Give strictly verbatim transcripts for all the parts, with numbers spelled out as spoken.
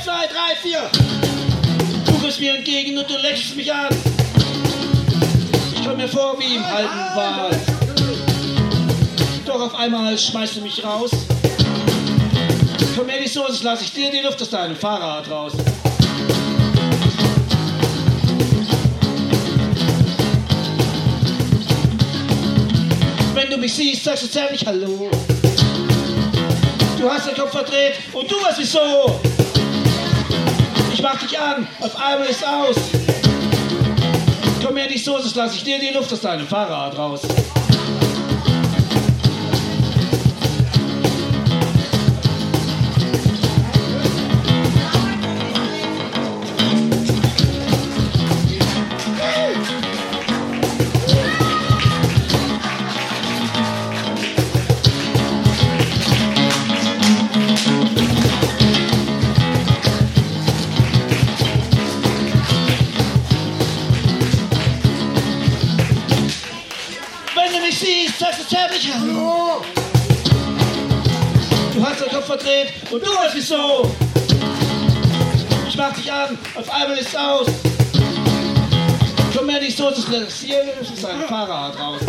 zwei, drei, vier. Du kommst mir entgegen und du lächelst mich an. Ich komme mir vor wie im halben Wald. Doch auf einmal schmeißt du mich raus. Komm mir nicht so, sonst lass ich dir die Luft aus deinem Fahrrad raus. Wenn du mich siehst, sagst du zärtlich Hallo. Du hast den Kopf verdreht und du weißt wieso. Ich mach dich an, auf einmal ist aus. Komm mir nicht so, sonst lass ich dir die Luft aus deinem Fahrrad raus. Wenn du mich siehst, sagst du zärtlich Hallo. Du hast den Kopf verdreht und du weißt wieso. Ich mach dich an, auf einmal ist's aus. Komm mir nicht so, das lässt hier ist ein Fahrrad raus.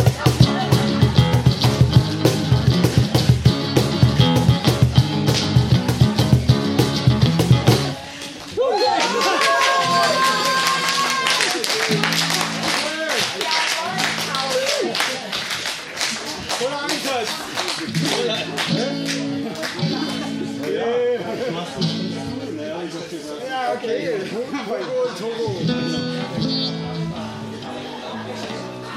Ja, okay. Togo, Togo.